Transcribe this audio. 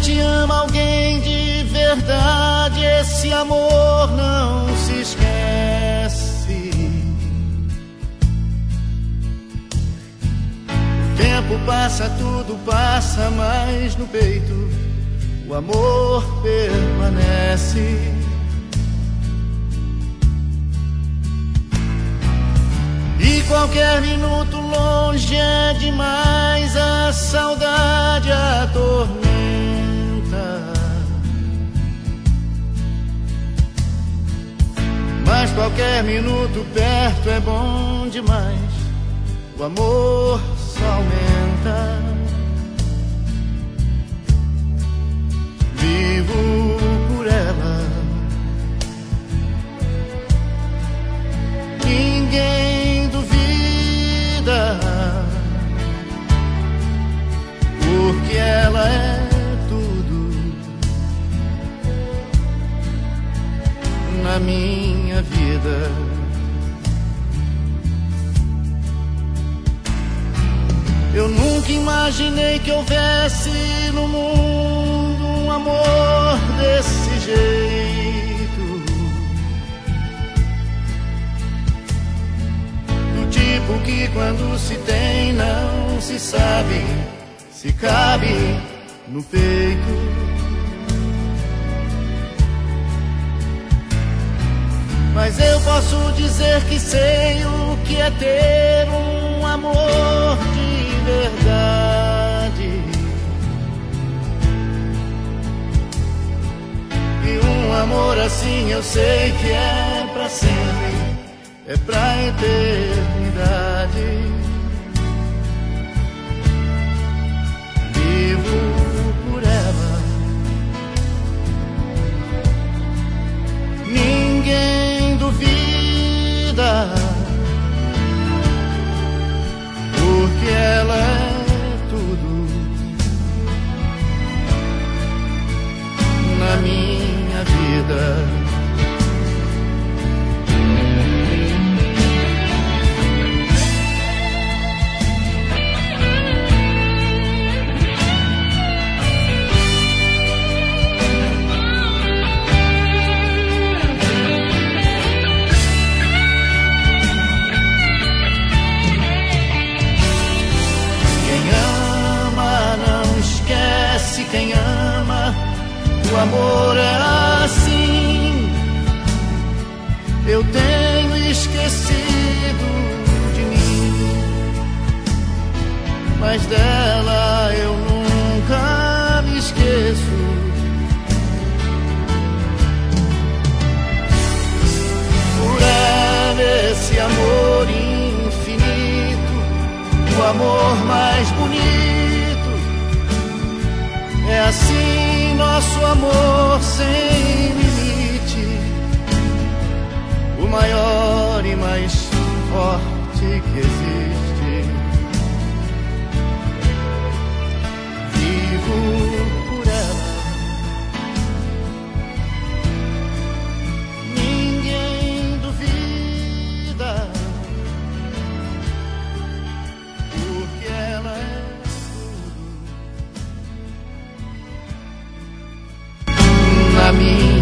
gente ama alguém de verdade, esse amor não se esquece. O tempo passa, tudo passa, mas no peito o amor permanece. E qualquer minuto longe é demais, a saudade atormenta. Mas qualquer minuto perto é bom demais, o amor só aumenta. Vivo por ela, ninguém duvida, porque ela é tudo na minha vida. Eu nunca imaginei que houvesse no mundo um amor desse jeito, do tipo que quando se tem não se sabe se cabe no peito. Mas eu posso dizer que sei o que é ter um amor de verdade, e um amor assim eu sei que é pra sempre, é pra eternidade. Vivo por ela, ninguém duvida, porque ela é tudo na minha vida. Quem ama, o amor é assim. Eu tenho esquecido de mim, mas dela eu nunca me esqueço. Por ela esse amor infinito, o amor mais bonito. É assim nosso amor sem limite, o maior e mais forte que existe. Vivo por ela, ninguém duvida, porque ela é na minha